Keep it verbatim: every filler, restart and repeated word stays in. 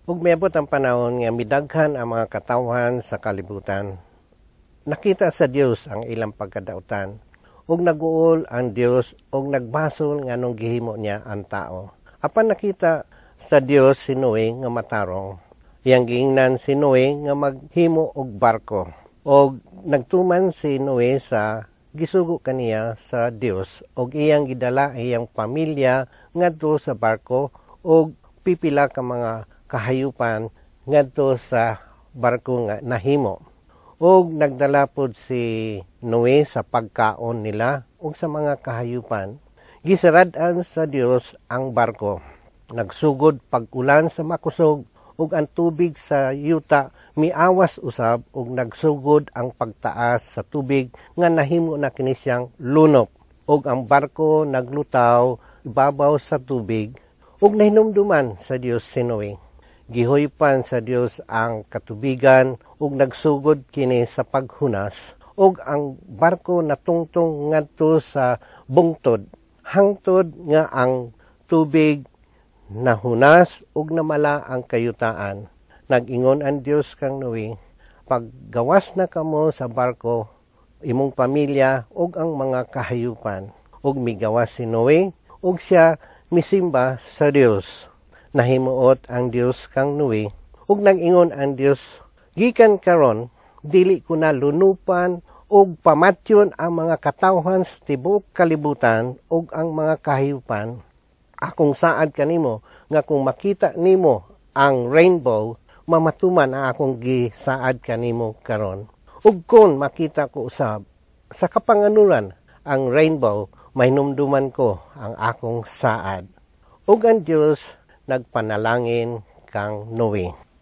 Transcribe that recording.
Ug miabot ang panahon nga midaghan ang mga katawhan sa kalibutan. Nakita sa Dios ang ilang pagkadautan, ug naguol ang Dios ug nagbasol nga nung gihimo niya ang tao. Apan nakita sa Dios si Noe nga matarong. Iyang giingnan si Noe nga maghimo og barko. Og nagtuman si Noe sa gisugo kaniya sa Dios og iyang gidala iyang pamilya ngadto sa barko og pipila ka mga kahayupan ngadto sa barko nga nahimo. Og nagdala pod si Noe sa pagkaon nila ug sa mga kahayupan. Gisarad-an sa Dios ang barko. Nagsugod pag-ulan sa makusog ug ang tubig sa yuta miawas usab ug nagsugod ang pagtaas sa tubig nga nahimo na kini siyang lunop. Ug ang barko naglutaw ibabaw sa tubig ug nahinumduman sa Dios si Noe. Gihoypan sa Dios ang katubigan ug nagsugod kini sa paghunas ug ang barko natungtong ngadto sa bungtod hangtod nga ang tubig nahunas ug namala ang kayutaan. Nag-ingon ang Dios kang Noe, paggawas na kamo sa barko imong pamilya ug ang mga kahayupan. Ug migawas si Noe ug siya misimba sa Dios. Nahimuot ang Dios kang Noe ug nag-ingon ang Dios, gikan karon dili ko na lunupan ug pamatyon ang mga katawhan sa tibuok kalibutan ug ang mga kahayupan. Akong saad kanimo nga kung makita nimo ang rainbow, mamatuman ang akong gisaad kanimo karon. Ug kung makita ko usab sa kapanganuran ang rainbow, mahinumduman ko ang akong saad. Ug ang Dios nagpanalangin kang Noe.